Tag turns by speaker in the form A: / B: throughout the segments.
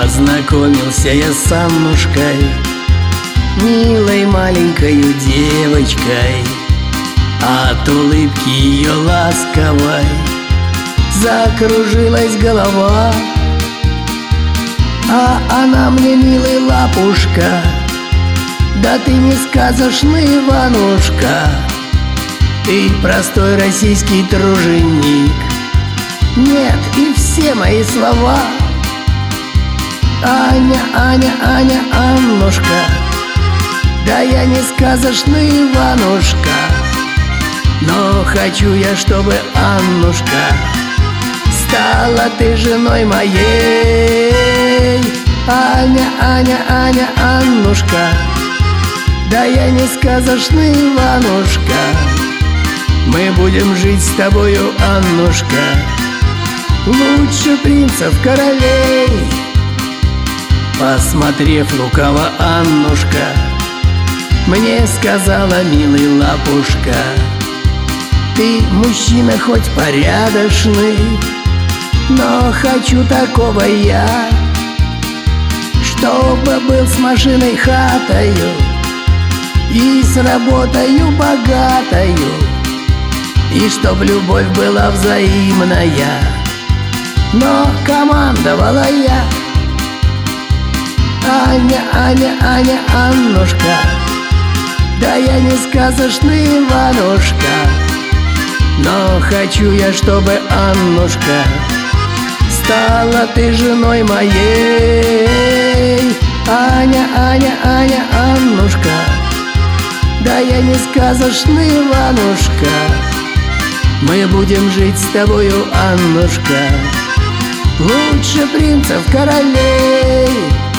A: Познакомился я с Аннушкой, милой маленькою девочкой. От улыбки ее ласковой закружилась голова. А она мне: милый лапушка, да ты не сказочный Иванушка, ты простой российский труженик. Нет, и все мои слова: Аня, Аня, Аня, Аннушка, да я не сказочный Иванушка, но хочу я, чтобы, Аннушка, стала ты женой моей. Аня, Аня, Аня, Аннушка, да я не сказочный Иванушка, мы будем жить с тобою, Аннушка, лучше принцев, королей. Посмотрев лукаво, Аннушка мне сказала: милый лапушка, ты мужчина хоть порядочный, но хочу такого я, чтобы был с машиной хатою и с работою богатою, и чтоб любовь была взаимная, но командовала я. Аня, Аня, Аня, Аннушка, да я не сказочный Иванушка, но хочу я, чтобы, Аннушка, стала ты женой моей. Аня, Аня, Аня, Аннушка, да я не сказочный Иванушка, мы будем жить с тобою, Аннушка, лучше принцев, королей.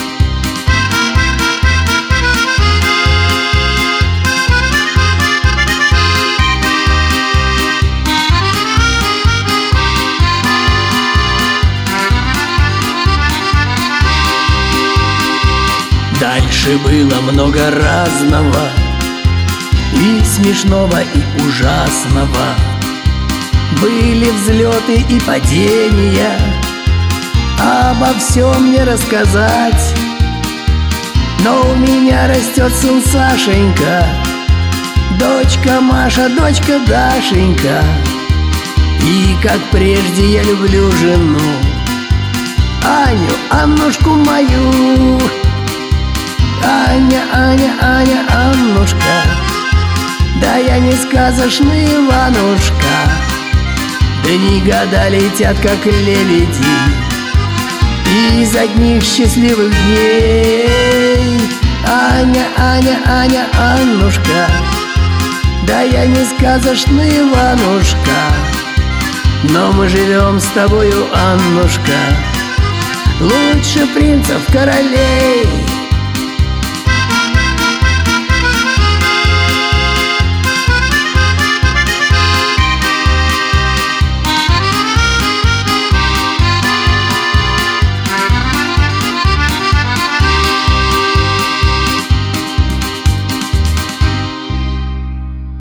A: Дальше было много разного, и смешного, и ужасного. Были взлеты и падения, обо всем мне рассказать. Но у меня растет сын Сашенька, дочка Маша, дочка Дашенька, и как прежде я люблю жену, Аню, Аннушку мою. Аня, Аня, Аня, Аннушка, да я не сказочный Иванушка, дни года летят, как лебеди, из одних счастливых дней. Аня, Аня, Аня, Аннушка, да я не сказочный Иванушка, но мы живем с тобою, Аннушка, лучше принцев, королей.